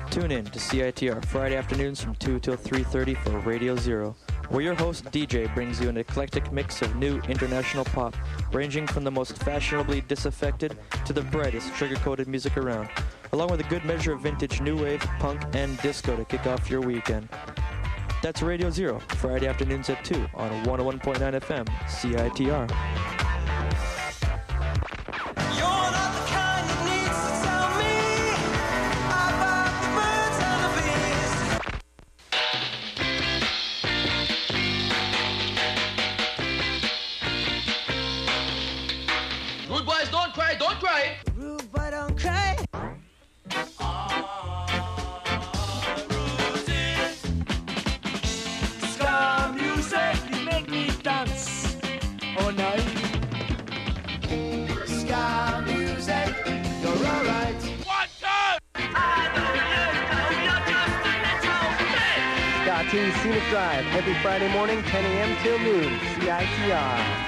Tune in to CITR Friday afternoons from 2 till 3:30 for Radio Zero, where your host DJ brings you an eclectic mix of new international pop, ranging from the most fashionably disaffected to the brightest sugar-coated music around, along with a good measure of vintage new wave, punk, and disco to kick off your weekend. That's Radio Zero, Friday afternoons at 2 on 101.9 FM, CITR. Scenic Drive, every Friday morning, 10 a.m. till noon, CITR.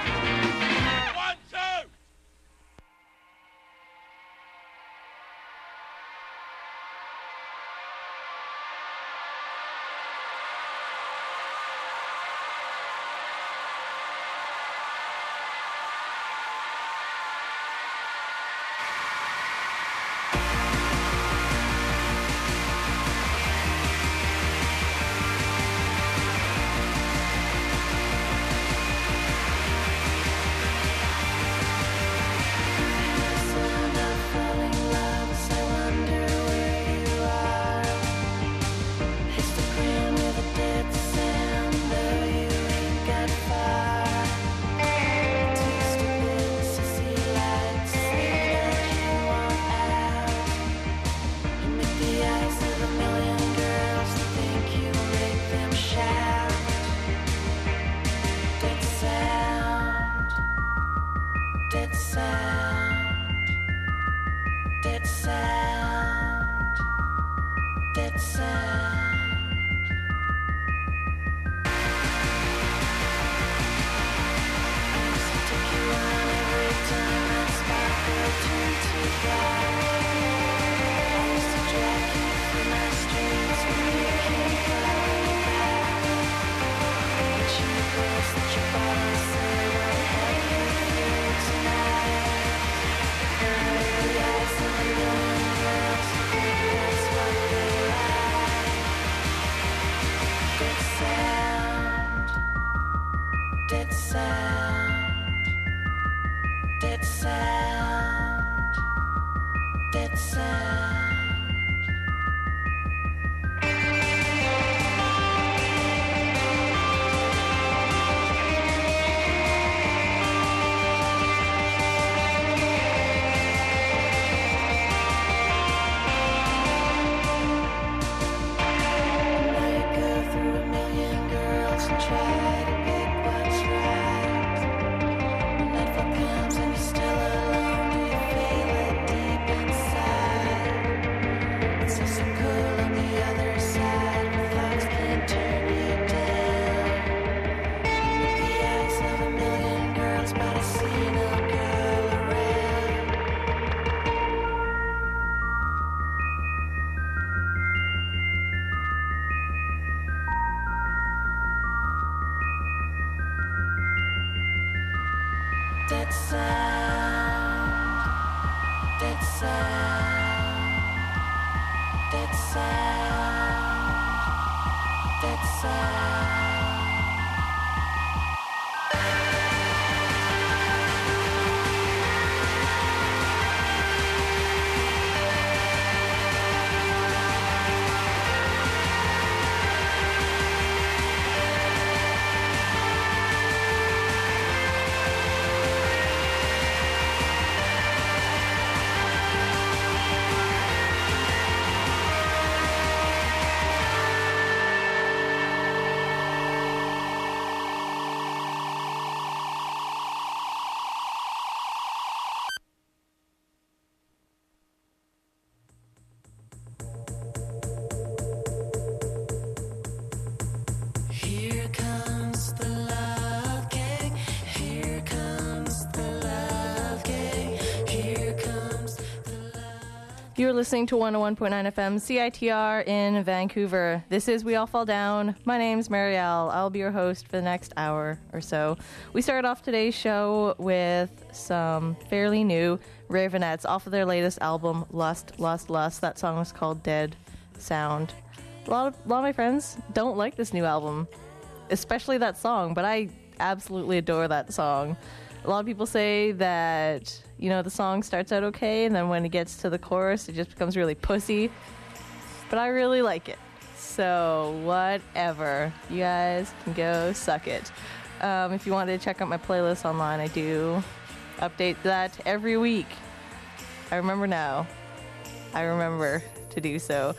You're listening to 101.9 FM CITR in Vancouver. This is We All Fall Down. My name's Marielle. I'll be your host for the next hour or so. We started off today's show with some fairly new Ravenettes off of their latest album, Lust, Lust, Lust. That song was called Dead Sound. A lot of my friends don't like this new album, especially that song, but I absolutely adore that song. A lot of people say that, you know, the song starts out okay, and then when it gets to the chorus, it just becomes really pussy. But I really like it. So, whatever. You guys can go suck it. If you wanted to check out my playlist online, I do update that every week. I remember now. I remember to do so.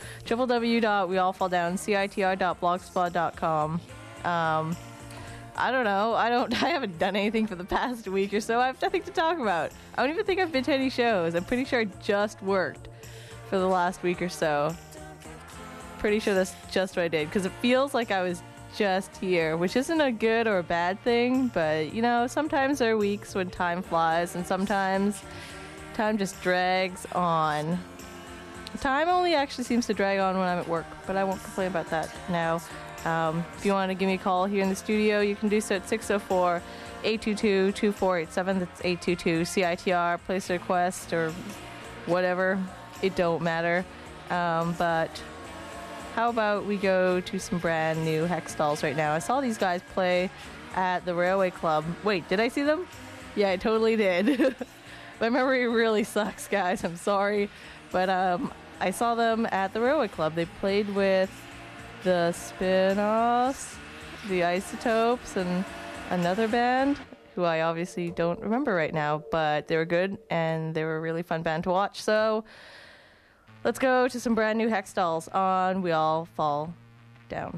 www.weallfalldown.citr.blogspot.com. I don't know. I haven't done anything for the past week or so. I have nothing to talk about. I don't even think I've been to any shows. I'm pretty sure I just worked for the last week or so. Pretty sure that's just what I did, because it feels like I was just here, which isn't a good or a bad thing, but, you know, sometimes there are weeks when time flies, and sometimes time just drags on. Time only actually seems to drag on when I'm at work, but I won't complain about that now. If you want to give me a call here in the studio, you can do so at 604-822-2487. That's 822-CITR. Place a request or whatever. It don't matter. But how about we go to some brand new Hextalls right now? I saw these guys play at the Railway Club. Wait, did I see them? Yeah, I totally did. My memory really sucks, guys. I'm sorry. But I saw them at the Railway Club. They played with the Spin-Offs, the Isotopes, and another band who I obviously don't remember right now, but they were good and they were a really fun band to watch. So let's go to some brand new Hextalls on We All Fall Down.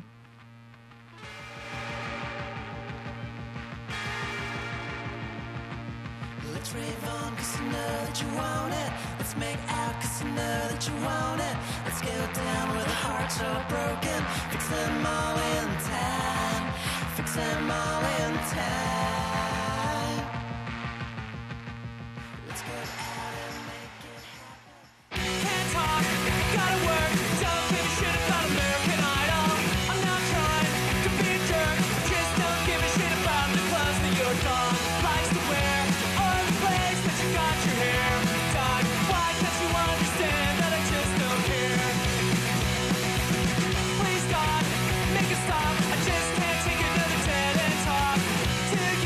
Let's rave on 'cause I know that you want it. Let's make out 'cause I know that you want it. Let's go down where the hearts are broken. Fix them all in time. Fix them all in time. Let's go out and make it happen. Can't talk, gotta work. Don't give a shit about American Idol. I'm not trying to be a jerk. Just don't give a shit about the clothes that your dog likes to wear. Or the place that you got your hair done. Why can't you understand that I just don't care? Please God, make it stop. I just can't take another dead end talk to you.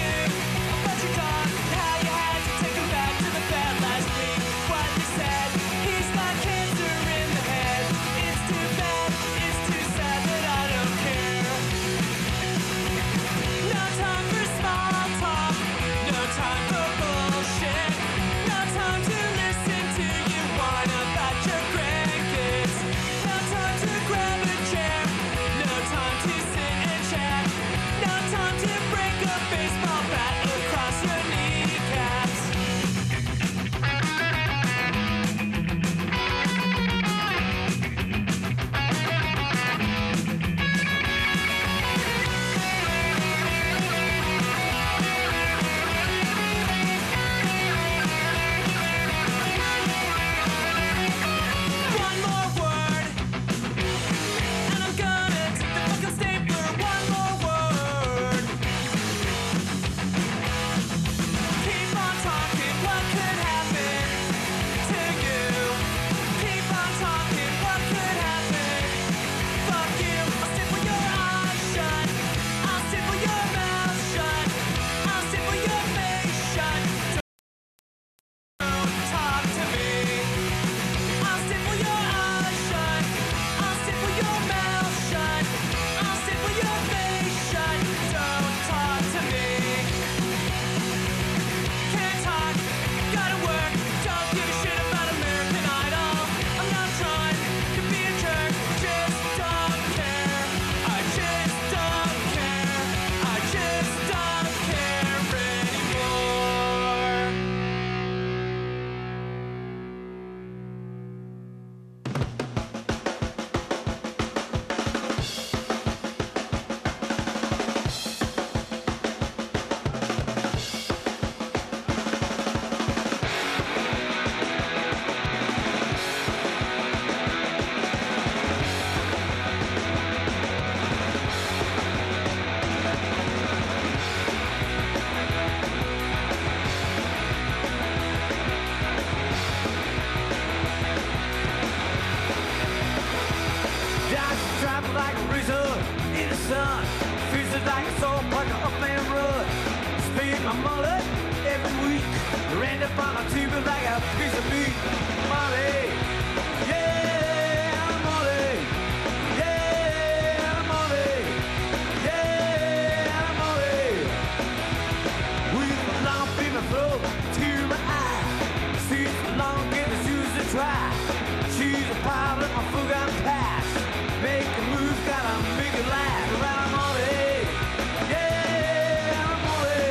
blizzard in the sun. Feels like a soul parker up and run. Spend my mullet every week. Ran up on a tube like a piece of meat. Molly, yeah, Molly, yeah, Molly, yeah, Molly. With a long beam of flow to my eye. Seems long, get the shoes to try. She's a pilot, my foot got pass. Make a move, gotta make it last. Around Molly, yeah, Molly,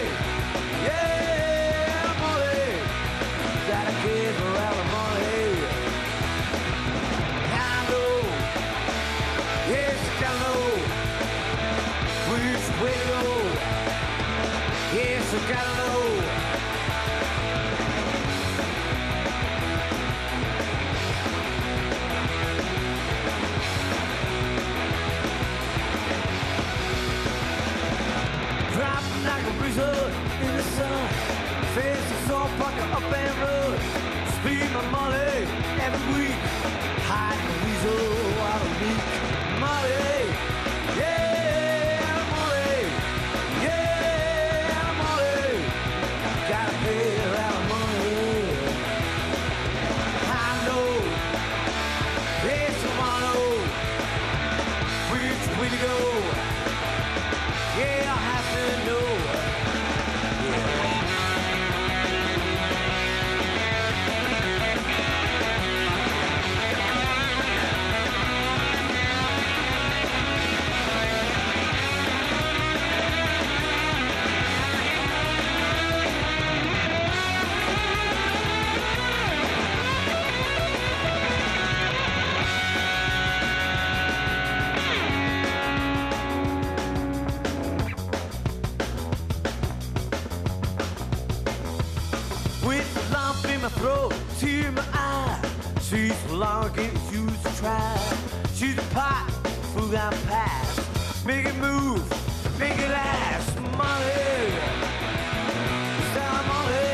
yeah, Molly. Gotta give her out Molly. I know, yes, I know which way to go. Yes, I gotta know. Dropping like a blizzard in the sun. Face the salt bucket up and run. Speed my Molly every week. Hide the weasel while I leak. Molly, yeah, Molly, yeah, Molly. Gotta pay her out of money. I know, yes, I wanna know which way to go. Yeah, I have to know. With a lump in my throat, tear in my eye. She's long, get used to try. She's a pot, food I pass. Make it move, make it last. Molly, Stella Molly,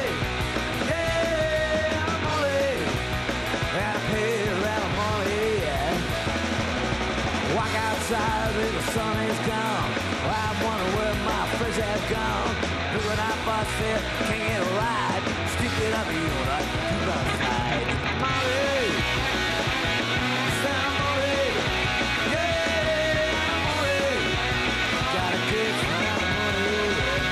yeah, Molly. Gotta pay her out Molly. Walk outside and the sun is gone. I wonder where my friends have gone. Look what I bought there, can't get a ride. Stick it up, you know, keep outside. Molly, Stella Molly, yeah, Molly. Gotta get some money.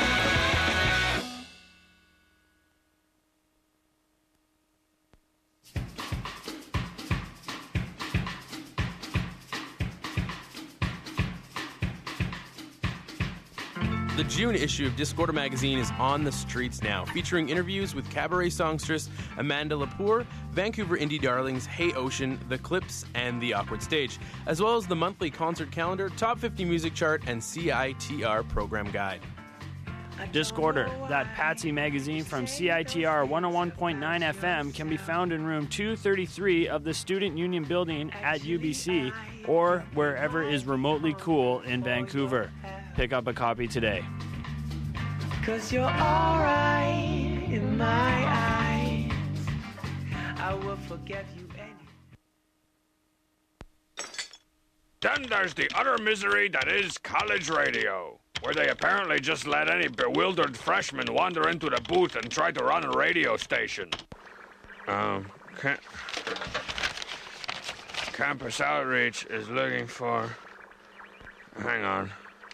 The June issue of Discorder magazine is on the streets now, featuring interviews with cabaret songstress Amanda Lepore, Vancouver indie darlings Hey Ocean, The Clips, and The Awkward Stage, as well as the monthly concert calendar, Top 50 Music Chart, and CITR program guide. Discorder, that Patsy magazine from CITR 101.9 FM, can be found in room 233 of the Student Union Building at UBC or wherever is remotely cool in Vancouver. Pick up a copy today. 'Cause you're alright in my eyes. I will forget you any. Then there's the utter misery that is college radio, where they apparently just let any bewildered freshman wander into the booth and try to run a radio station. Campus Outreach is looking for... Hang on.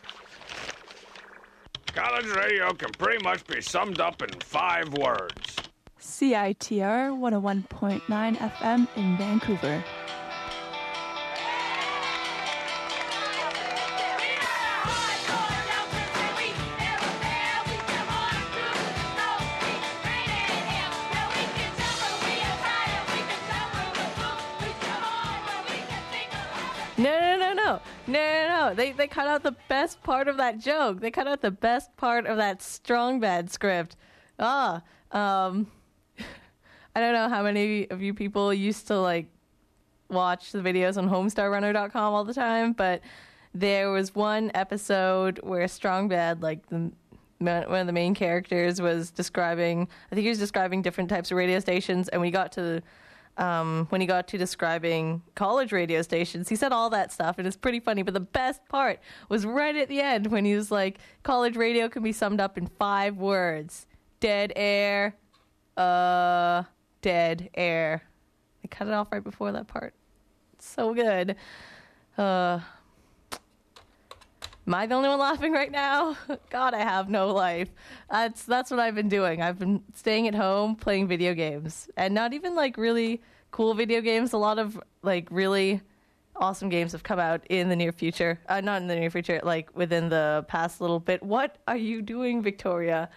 College radio can pretty much be summed up in 5 words. CITR 101.9 FM in Vancouver. No. They cut out the best part of that joke. They cut out the best part of that strong bad script. I don't know how many of you people used to like watch the videos on homestarrunner.com all the time, but there was one episode where Strong Bad, like one of the main characters, was describing, I think he was describing different types of radio stations, and we got to when he got to describing college radio stations. He said all that stuff, and it's pretty funny. But the best part was right at the end when he was like, college radio can be summed up in 5 words. Dead air, dead air. I cut it off right before that part. It's so good. Am I the only one laughing right now? God, I have no life. That's what I've been doing. I've been staying at home playing video games, and not even like really cool video games. A lot of like really awesome games have come out in the near future. Not in the near future, like within the past little bit. What are you doing, Victoria?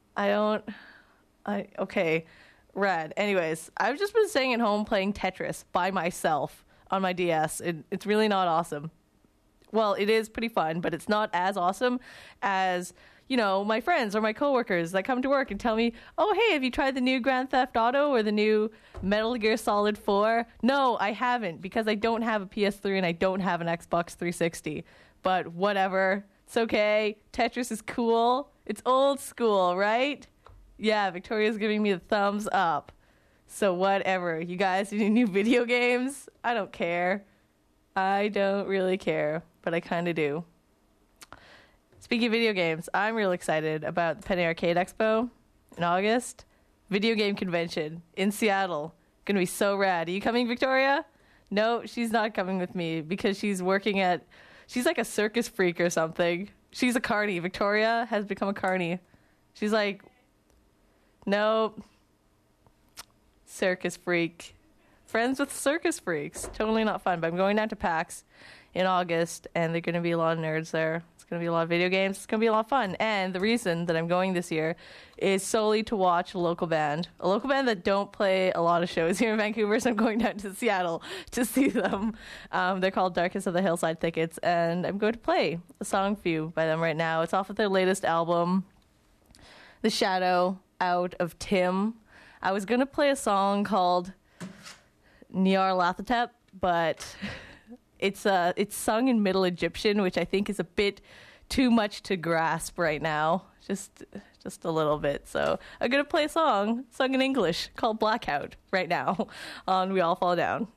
Okay, rad. Anyways, I've just been staying at home playing Tetris by myself on my DS. It's really not awesome. Well, it is pretty fun, but it's not as awesome as, you know, my friends or my coworkers that come to work and tell me, oh, hey, have you tried the new Grand Theft Auto or the new Metal Gear Solid 4? No, I haven't, because I don't have a PS3 and I don't have an Xbox 360. But whatever. It's okay. Tetris is cool. It's old school, right? Yeah, Victoria's giving me the thumbs up. So whatever. You guys need new video games? I don't care. I don't really care, but I kind of do. Speaking of video games, I'm real excited about the Penny Arcade Expo in August. Video game convention in Seattle. Gonna be so rad. Are you coming, Victoria? No, she's not coming with me because she's working at... She's like a circus freak or something. She's a carny. Victoria has become a carny. She's like... Nope. Circus freak. Friends with circus freaks. Totally not fun. But I'm going down to PAX in August, and there are going to be a lot of nerds there. It's going to be a lot of video games. It's going to be a lot of fun. And the reason that I'm going this year is solely to watch a local band that don't play a lot of shows here in Vancouver, so I'm going down to Seattle to see them. They're called Darkest of the Hillside Thickets, and I'm going to play a song for you by them right now. It's off of their latest album, The Shadow Out of Tim. I was going to play a song called Nyarlathotep, but it's sung in Middle Egyptian, which I think is a bit too much to grasp right now. Just a little bit. So I'm gonna play a song sung in English called Blackout right now on We All Fall Down.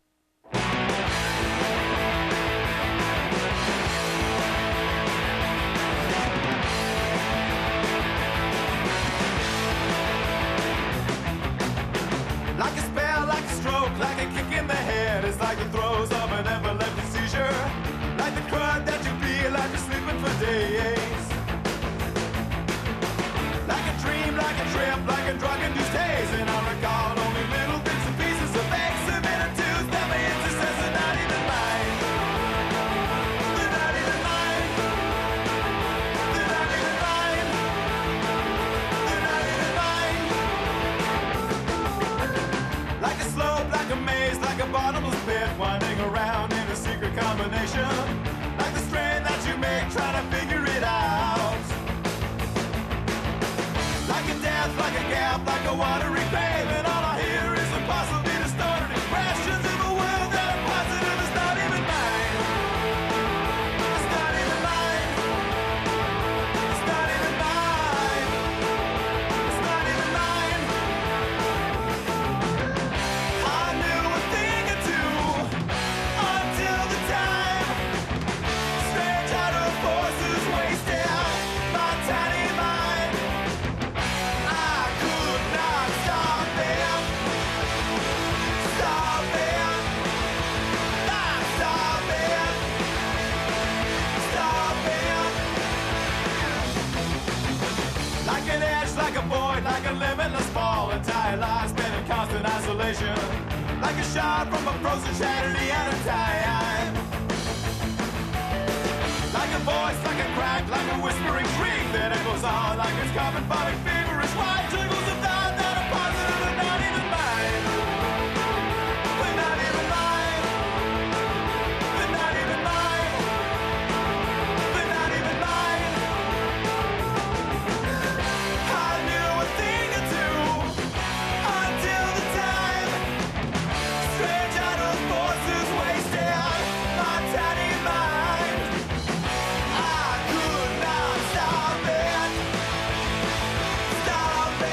Like a spell, like a stroke, like a kick in the head. It's like the throes of an epileptic seizure. Like the crud that you feel like you're sleeping for days. Like a dream, like a trip, like a drug-induced haze. And I recall only little bits and pieces of similitudes that my interest are not even mine. They're not even mine. They're not even mine. They're not even mine. Like a slope, like a maze, like a bottomless pit, winding around in a secret combination. Like the strain that you make, trying to figure it out. Like a death, like a gap, like a watery grave, and all I hear is impossibly distorted expressions of a world that I'm positive is not even mine. It's not even mine. It's not even mine. It's not even mine. I knew a thing or two until the time strange outer forces wasted my tiny mind. I could not stop them. Stop them. Not stop them. Stop them. Like an edge, like a void, like a limitless fall. Entire lives spent in constant isolation. Like a shot from a frozen tragedy at a time. Like a voice, like a crack, like a whispering shriek that echoes on like it's coming from a feverish white jiggles of thought that are positive and not even mine. But not even mine. But not even mine. But not even mine. I knew a thing or two until the time strange outer forces wasted my tiny mind. I could not stop it. Stop it.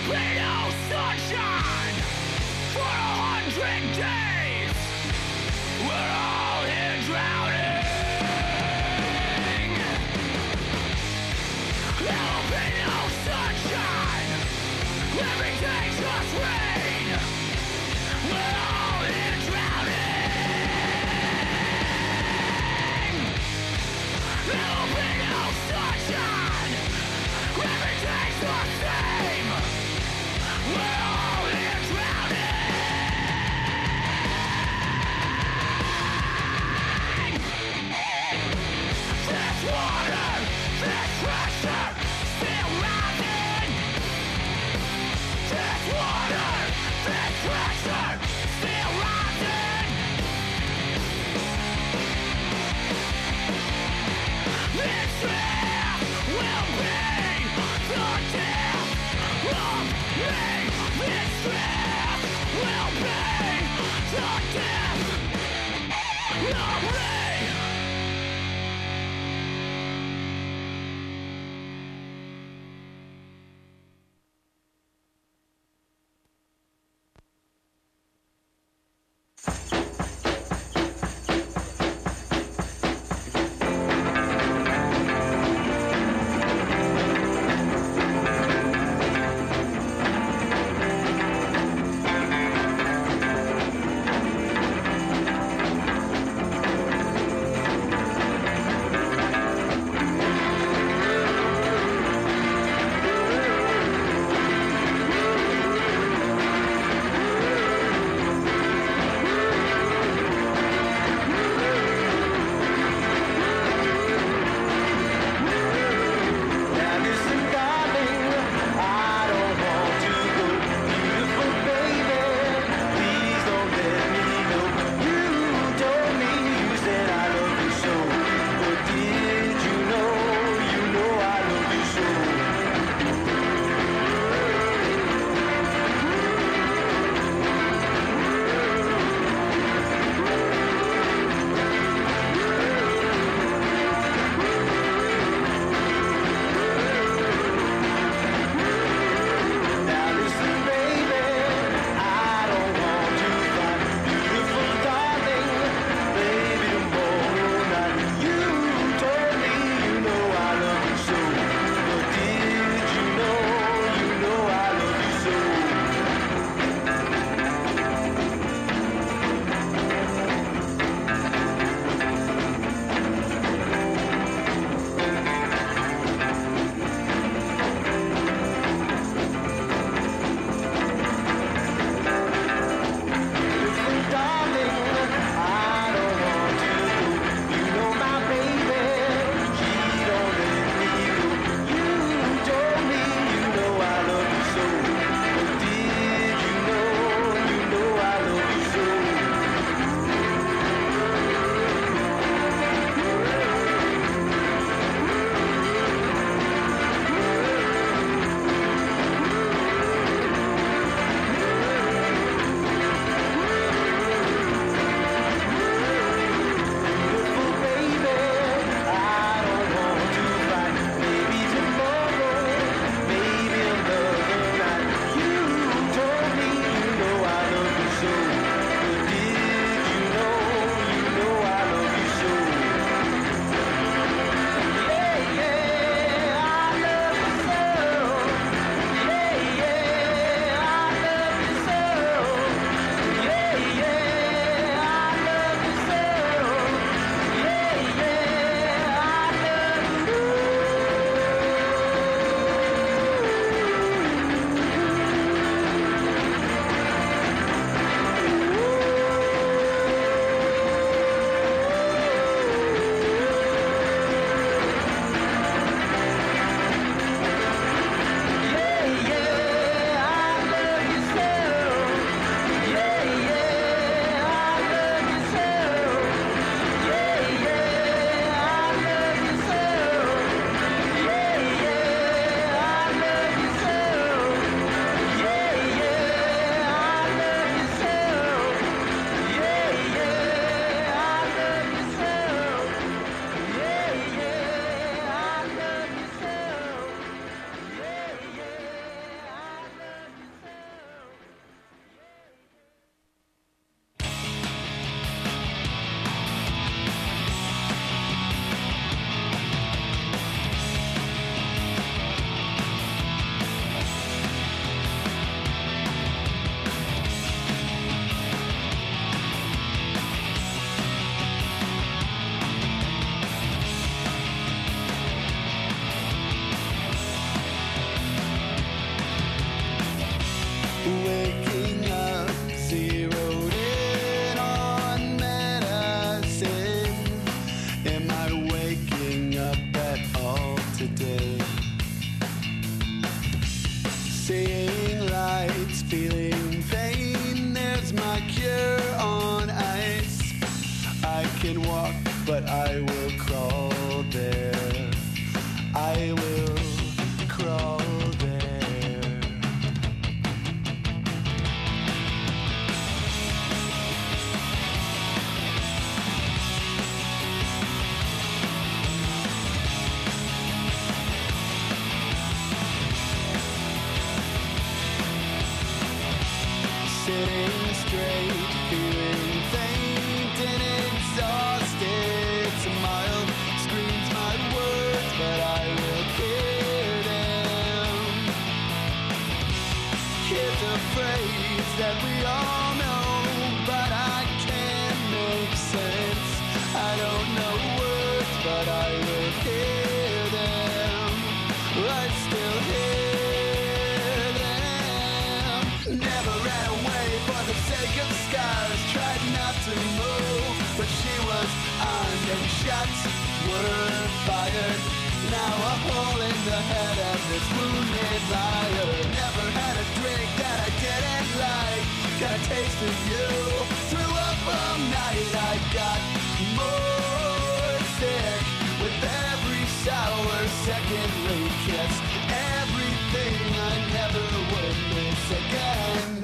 be no sunshine for 100 days. We're all here drowning. There'll be no sunshine. Every day's just rain. We're all here drowning. There'll be no sunshine. Every day's the same. We're all here drowning. This water, this pressure, still rising. This water, this pressure, still rising. This fear will be the death of me. This fear will be the death of me. phrase that we all know, but I can't make sense. I don't know words, but I will hear them. I still hear them. Never ran away for the sake of scars. Tried not to move, but she was armed and shots were fired. Now a hole in the head of this wounded liar. Never had a drink that I didn't like. Got a taste of you. Threw up all night. I got more sick with every sour second-rate kiss. Everything I never would miss again.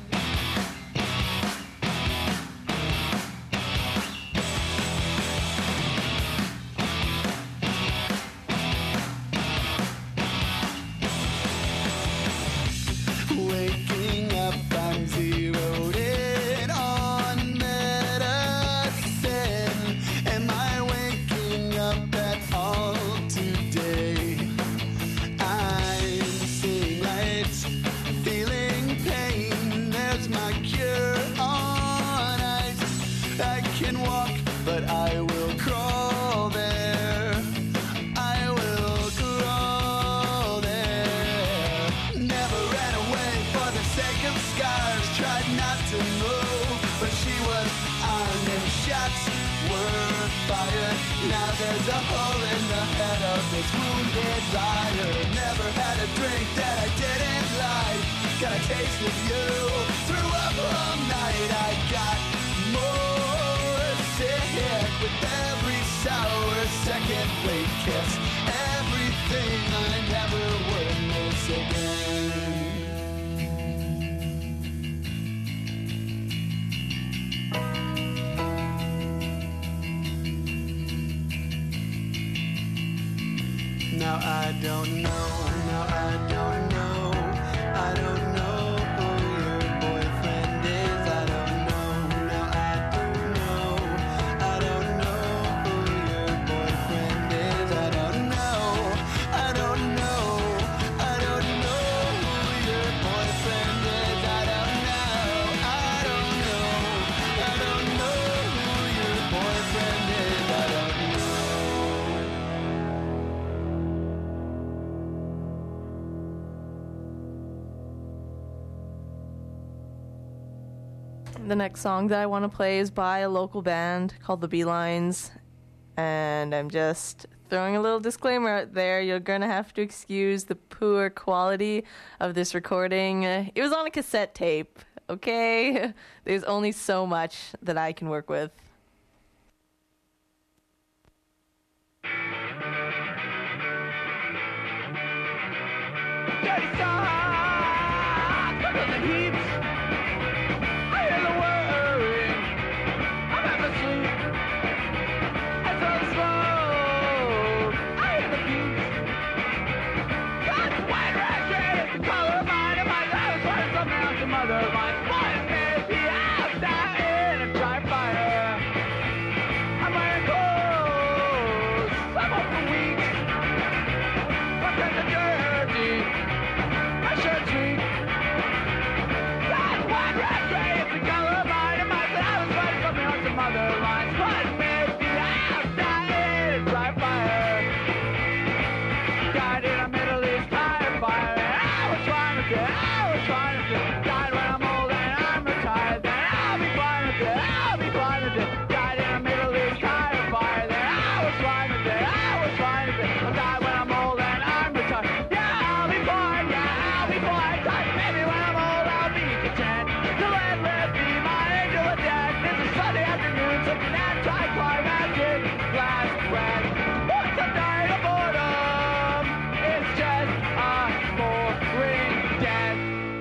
Waking up, I'm zeroed in on medicine. Am I waking up at all today? I'm seeing lights, feeling pain. There's my cure on ice. I can walk, but I will crawl there. I will crawl there. Never ran away for the sake of scars. Tried not to move, but she was armed and shots were fired. Now there's a hole in the head of this wounded liar. Never had a drink that I didn't like. Got a taste of you. Threw up all night. I got more sick with every sour second-rate kiss. Everything I never would miss again. Now I don't know, now I don't know, I don't know who your boyfriend is, I don't know, now I don't know, I don't know who your boyfriend is, I don't know, I don't know, I don't know who your boyfriend is, I don't know, I don't know, I don't know who your boyfriend is, I don't know. The next song that I want to play is by a local band called the Beelines, and I'm just throwing a little disclaimer out there. You're going to have to excuse the poor quality of this recording. It was on a cassette tape, okay? There's only so much that I can work with. Dirty socks under the heaps. I hear the whirring. I'm half asleep. I smell the smoke. I hear the beats. God's white rat red is the color of mine. And my life is what is something else some other of mine. What is maybe I'll die in a dry fire. I'm wearing clothes. I'm up for weeks. My friends are dirty. My shirt's weak. God's white rat gray is the color of mine. And my blood is fighting something on some other lines. What maybe I'll die in a dry fire. Died in a Middle East tire fire. And I was trying to get, died when I'm old and I'm retired. Then I'll be fine with it, I'll be fine with it. Died in a Middle East tire fire. Then I was fine with it, I'll die when I'm old and I'm retired. Yeah, I'll be fine, die maybe when I'm old I'll be content. To let be my angel of death. It's a Sunday afternoon, something anticlimactic. Last breath. Once I'm dying of boredom, it's just a boring death.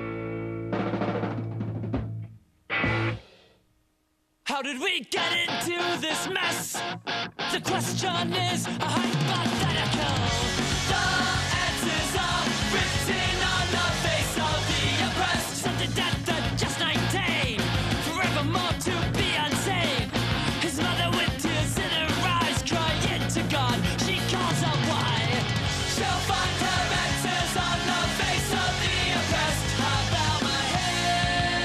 How did we get into this mess? The question is hypothetical. The answers are written on the face of the oppressed. Something that the just 19, forevermore to be unsaved. His mother with tears in her eyes, crying to God, she calls out why. She'll find her answers on the face of the oppressed. I bow my head.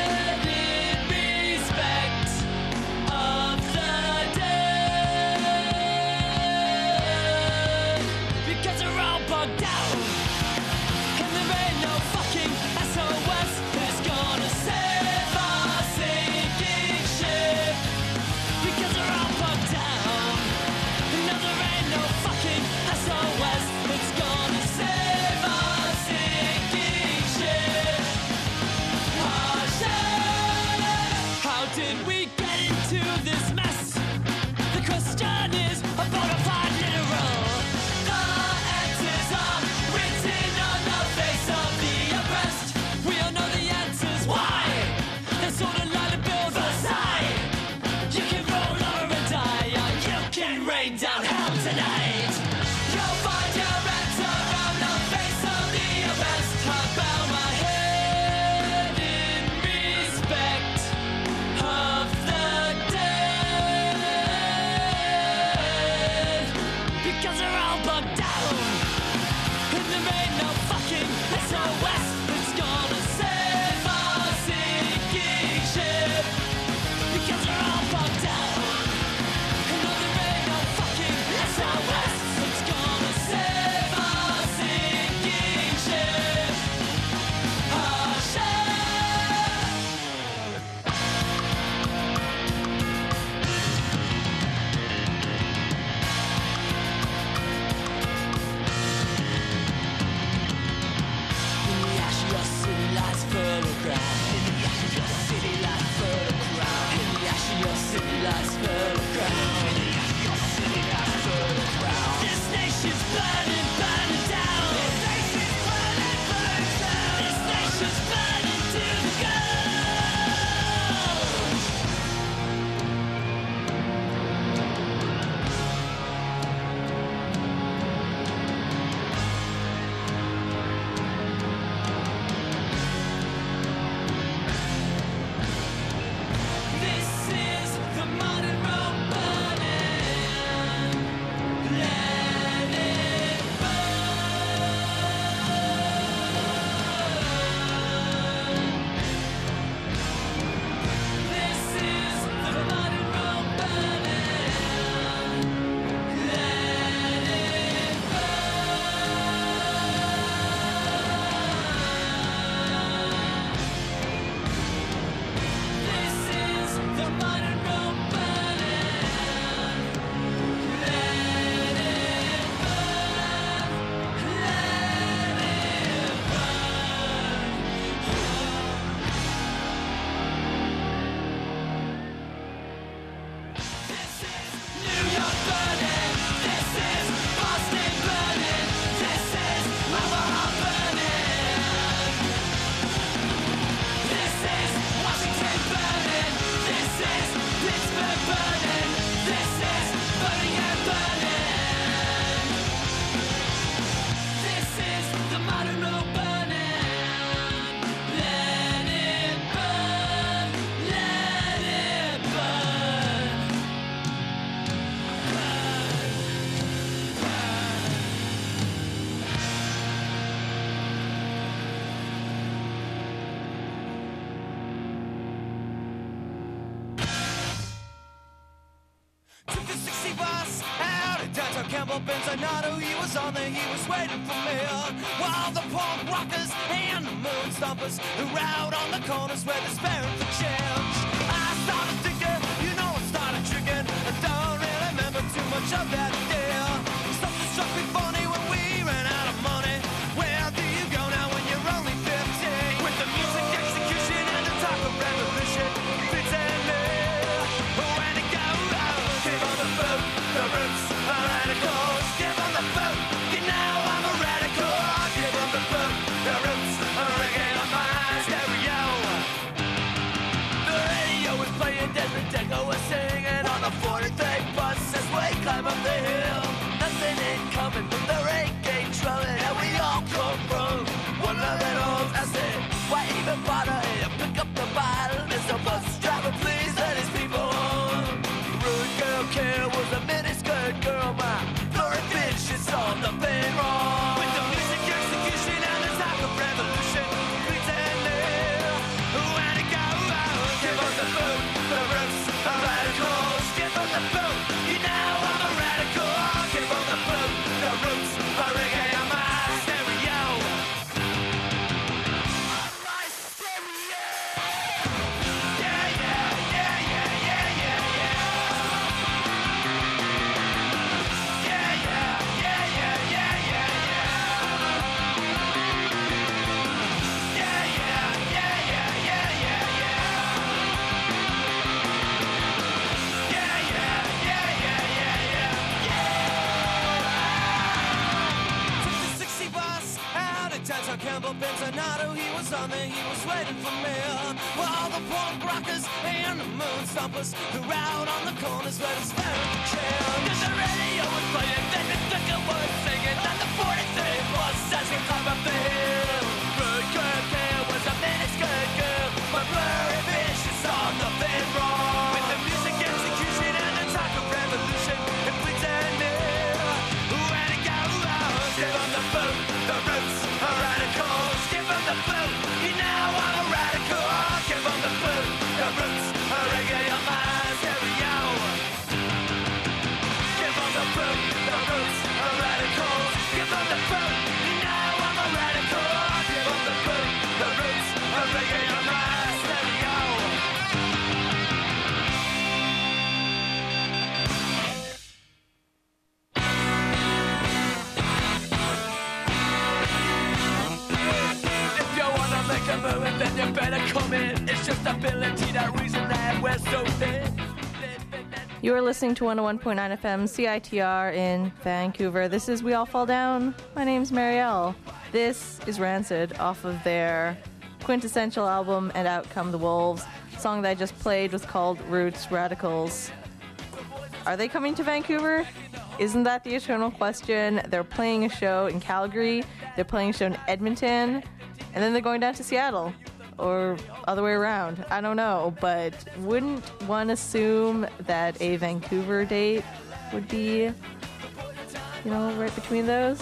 Campbell Benzinato, he was on there, he was waiting for me. While the punk rockers and the moon stompers who were out on the corners where they're sparing for change. I started thinking, you know I started tricking. I don't really remember too much of that day. Something struck me funny when we ran out of money. Where do you go now when you're only 15? With the music execution and the talk of revolution, pretend me. When it go out, give on the boot, the roots are radicals. Give on the boot, you know I'm a radical. Give on the boot, the roots are reggae on my stereo. The radio was playing Desmond Deco was singing on the 43rd bus as we climb up the hill. Nothing ain't coming from the reggae drumming, and we all come from one of them old. I said, why even bother here? Pick up the bottle. There's no bus driver, please let his people home. Rude girl care was a miniskirt girl. My blurry bitch, she saw nothing wrong. With the music execution and the talk of revolution, pretending when it go out. Give us the boot, the roots are radicals. Give us the boot, you know I'm a radical. Give us the boot, the roots are reggae on my stereo. On my stereo. Yeah, yeah, yeah, yeah, yeah, yeah, yeah. Yeah, yeah, yeah, yeah, yeah, yeah, yeah. Yeah, yeah, yeah, yeah, yeah, yeah, yeah. Yeah, yeah, yeah, yeah, yeah, yeah. Took the 60 bus out of downtown Campbell Benzinato. He was on there, he was waiting for me. While the punk rockers and the moon stompers who were out on the corners where the sparing for change. Cause the radio was playing, then the ticker was singing on the 43rd bus as we climb up the hill. Rude girl care was a miniskirt girl. My blurry vision saw nothing wrong. With the music execution and the talk of revolution, and pretending when it go out. Give them the boot, the roots are radicals. Give them the boot, you know I'm a radical. Give them the boot, the roots are reggae on my stereo. Give them the boot, the roots are radicals. Give them the boot, you know I'm a radical. Give them the boot, the roots are reggae on my stereo. If you wanna make a move, then you better come in. It's just ability, that reason that we're so thin. You are listening to 101.9 FM CITR in Vancouver. This is We All Fall Down. My name's Marielle. This is Rancid off of their quintessential album And Out Come the Wolves. The song that I just played was called Roots Radicals. Are they coming to Vancouver? Isn't that the eternal question? They're playing a show in Calgary, they're playing a show in Edmonton, and then they're going down to Seattle. Or other way around. I don't know, but wouldn't one assume that a Vancouver date would be, right between those?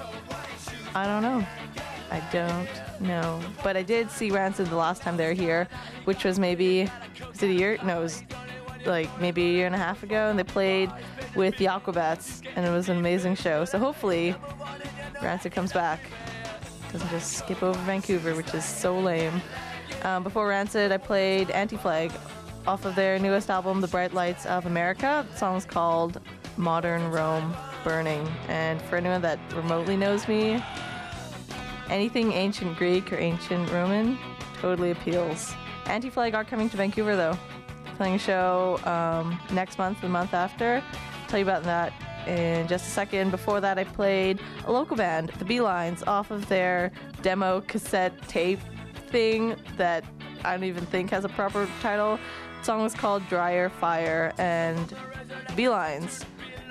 I don't know. I don't know. But I did see Rancid the last time they were here, which was maybe, was it a year? No, it was like maybe a year and a half ago, and they played with the Aquabats, and it was an amazing show. So hopefully Rancid comes back. Doesn't just skip over Vancouver, which is so lame. Before Rancid, I played Anti-Flag off of their newest album, The Bright Lights of America. The song's called Modern Rome Burning. And for anyone that remotely knows me, anything ancient Greek or ancient Roman totally appeals. Anti-Flag are coming to Vancouver, though. Playing a show next month, the month after. I'll tell you about that in just a second. Before that, I played a local band, The Beelines, off of their demo cassette tape thing that I don't even think has a proper title. The song was called Dryer Fire, and The Beelines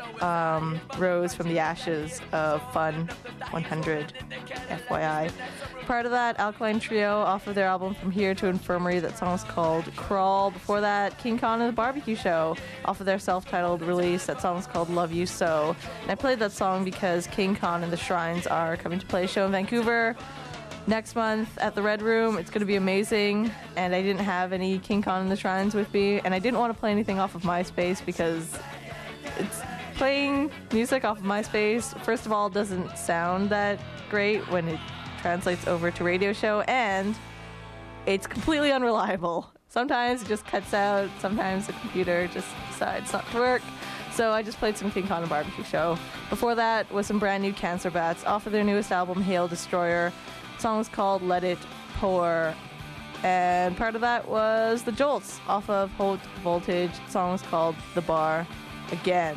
rose from the ashes of Fun 100, FYI. Part of that, Alkaline Trio off of their album From Here to Infirmary. That song's called Crawl. Before that, King Khan and the Barbecue Show off of their self-titled release. That song's called Love You So. And I played that song because King Khan and the Shrines are coming to play a show in Vancouver next month at the Red Room. It's going to be amazing, and I didn't have any King Khan and the Shrines with me, and I didn't want to play anything off of MySpace because it's playing music off of MySpace, first of all, doesn't sound that great when it translates over to radio show, and it's completely unreliable. Sometimes it just cuts out, sometimes the computer just decides not to work. So I just played some King Kong and Barbecue Show. Before that was some brand new Cancer Bats off of their newest album, Hail Destroyer. The song was called Let It Pour. And part of that was The Jolts off of Hold Voltage. The song was called The Bar Again.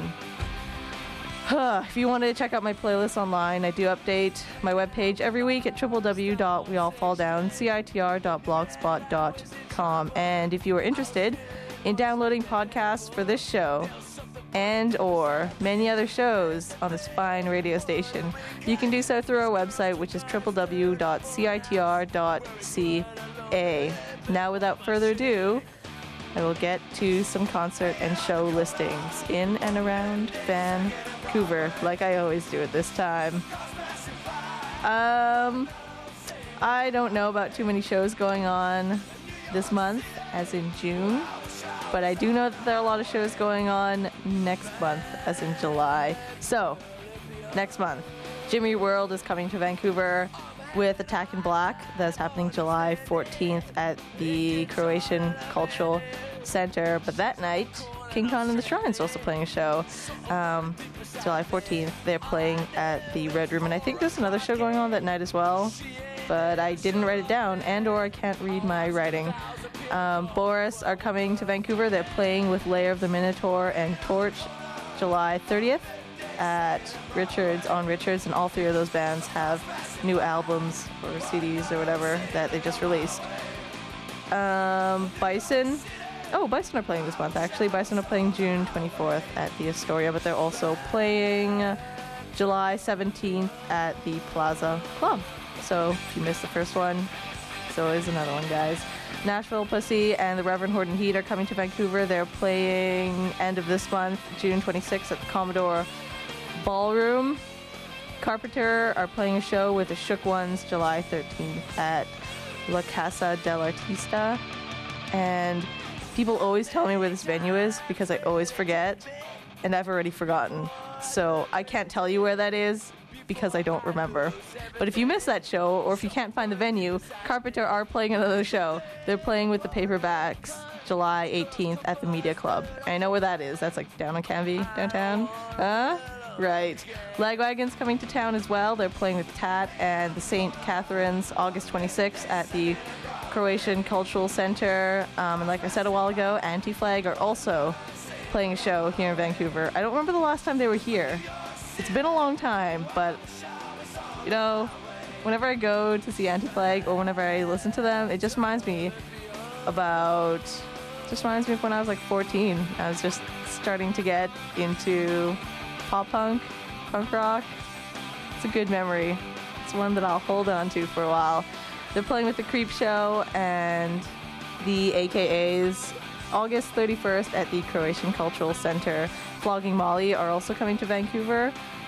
If you want to check out my playlist online, I do update my webpage every week at www.weallfalldown.citr.blogspot.com. And if you are interested in downloading podcasts for this show and or many other shows on this fine radio station, you can do so through our website, which is www.citr.ca. Now, without further ado, I will get to some concert and show listings in and around Vancouver, like I always do at this time. I don't know about too many shows going on this month, as in June, but I do know that there are a lot of shows going on next month, as in July. So, next month, Jimmy World is coming to Vancouver with Attack in Black. That's happening July 14th at the Croatian Cultural Center. But that night, King Kong and the Shrines are also playing a show. July 14th, they're playing at the Red Room. And I think there's another show going on that night as well, but I didn't write it down, and or I can't read my writing. Boris are coming to Vancouver. They're playing with Lair of the Minotaur and Torch July 30th at Richards on Richards, and all three of those bands have new albums or CDs or whatever that they just released. Bison are playing this month, actually. Bison are playing June 24th at the Astoria, but they're also playing July 17th at the Plaza Club. So if you missed the first one, so is another one, guys. Nashville Pussy and the Reverend Horton Heat are coming to Vancouver. They're playing end of this month, June 26th at the Commodore Ballroom. Carpenter are playing a show with the Shook Ones July 13th at La Casa del Artista. And people always tell me where this venue is because I always forget, and I've already forgotten. So I can't tell you where that is because I don't remember. But if you miss that show, or if you can't find the venue, Carpenter are playing another show. They're playing with the Paperbacks July 18th at the Media Club. I know where that is. That's like down on Canvey, downtown. Right. Lagwagon's coming to town as well. They're playing with Tat and the St. Catherine's August 26th at the Croatian Cultural Center. And like I said a while ago, Anti-Flag are also playing a show here in Vancouver. I don't remember the last time they were here. It's been a long time, but, you know, whenever I go to see Anti-Flag or whenever I listen to them, it just reminds me of when I was like 14. I was just starting to get into pop punk, punk rock. It's a good memory. It's one that I'll hold on to for a while. They're playing with the Creep Show and the AKAs August 31st at the Croatian Cultural Center. Flogging Molly are also coming to Vancouver.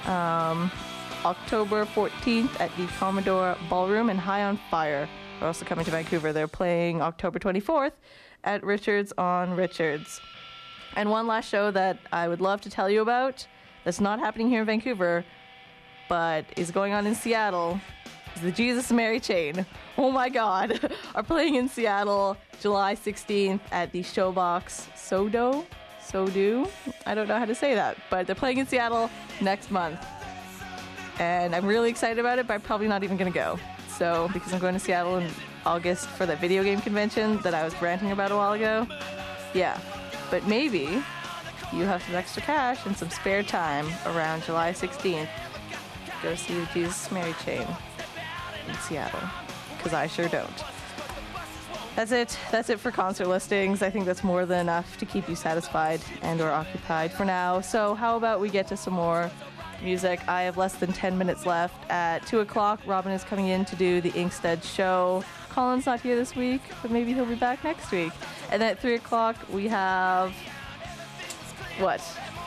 October 14th at the Commodore Ballroom, and High on Fire are also coming to Vancouver. They're playing October 24th at Richards on Richards. And one last show that I would love to tell you about that's not happening here in Vancouver, but is going on in Seattle, is the Jesus and Mary Chain. Oh my God, are playing in Seattle July 16th at the Showbox Sodo. I don't know how to say that, but they're playing in Seattle next month. And I'm really excited about it, but I'm probably not even going to go. So, because I'm going to Seattle in August for that video game convention that I was ranting about a while ago. Yeah, but maybe you have some extra cash and some spare time around July 16th. Go see the Jesus Mary Chain in Seattle, because I sure don't. That's it for concert listings. I think that's more than enough to keep you satisfied and or occupied for now. So how about we get to some more music? I have less than 10 minutes left. At 2 o'clock, Robin is coming in to do the Inkstead show. Colin's not here this week, but maybe he'll be back next week. And then at 3 o'clock, we have... What?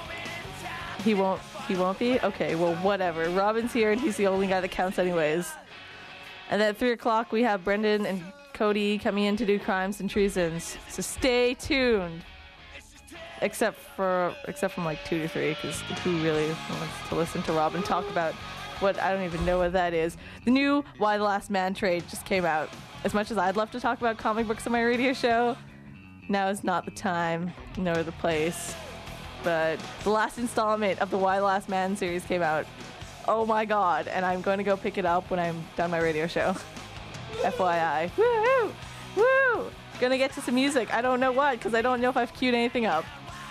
He won't be? Okay, well, whatever. Robin's here, and he's the only guy that counts anyways. And then at 3 o'clock, we have Brendan and Cody coming in to do Crimes and Treasons. So stay tuned. except from like 2 to 3, because who really wants to listen to Robin talk about what I don't even know what that is. The new Why the Last Man trade just came out. As much as I'd love to talk about comic books on my radio show, now is not the time nor the place. But the last installment of the Why the Last Man series came out. Oh my god, and I'm going to go pick it up when I'm done my radio show. FYI. Woo! Woo! Gonna get to some music. I don't know what, because I don't know if I've queued anything up.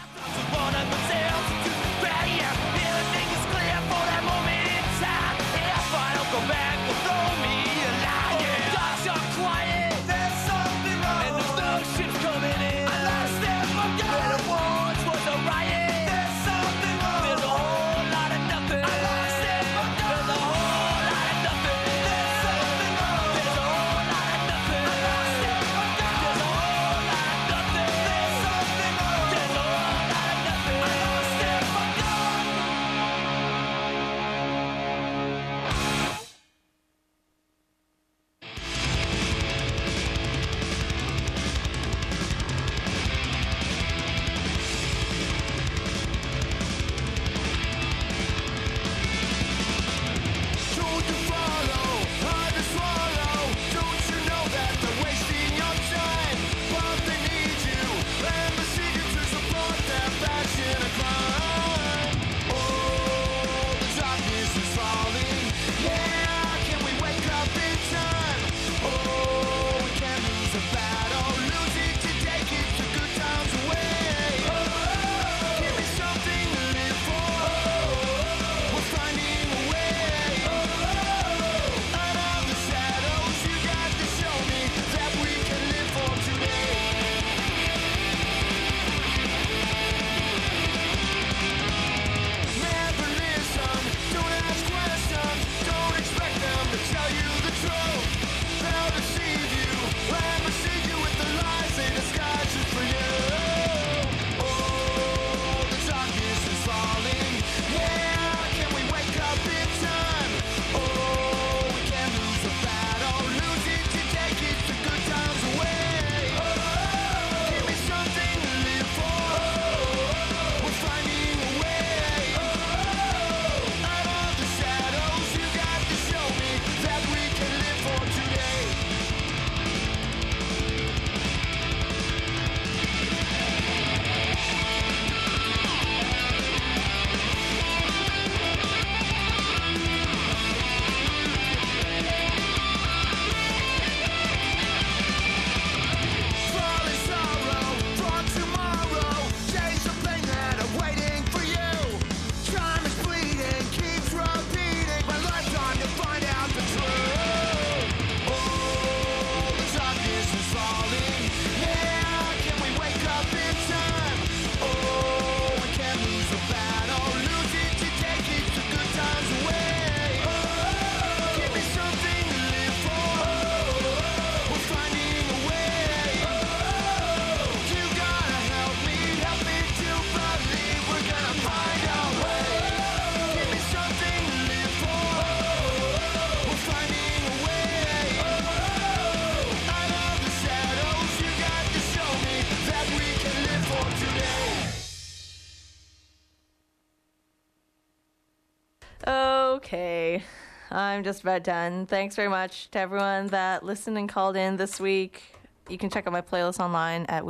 Okay, I'm just about done. Thanks very much to everyone that listened and called in this week. You can check out my playlist online at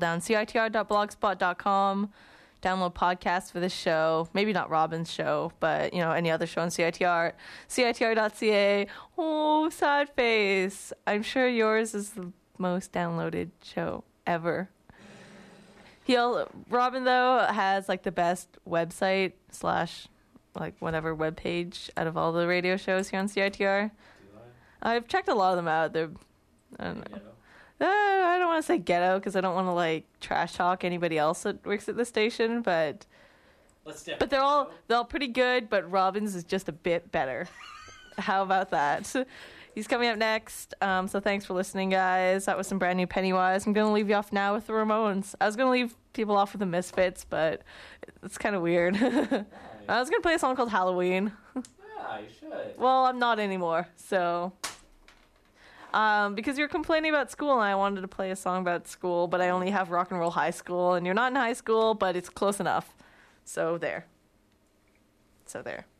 weallfalldown.citr.blogspot.com. Download podcasts for this show. Maybe not Robin's show, but, you know, any other show on CITR. CITR.ca. Oh, sad face. I'm sure yours is the most downloaded show ever. Robin, though, has, like, the best website / like whatever webpage out of all the radio shows here on CITR. I've checked a lot of them out. They're, I don't know. I don't want to say ghetto because I don't want to like trash talk anybody else that works at the station, but they're all pretty good. But Robin's is just a bit better. How about that? He's coming up next. So thanks for listening, guys. That was some brand new Pennywise. I'm gonna leave you off now with the Ramones. I was gonna leave people off with the Misfits, but it's kind of weird. I was gonna play a song called Halloween. Yeah, you should. Well, I'm not anymore, so Because you're complaining about school, and I wanted to play a song about school, but I only have Rock and Roll High School, and you're not in high school, but it's close enough. So there.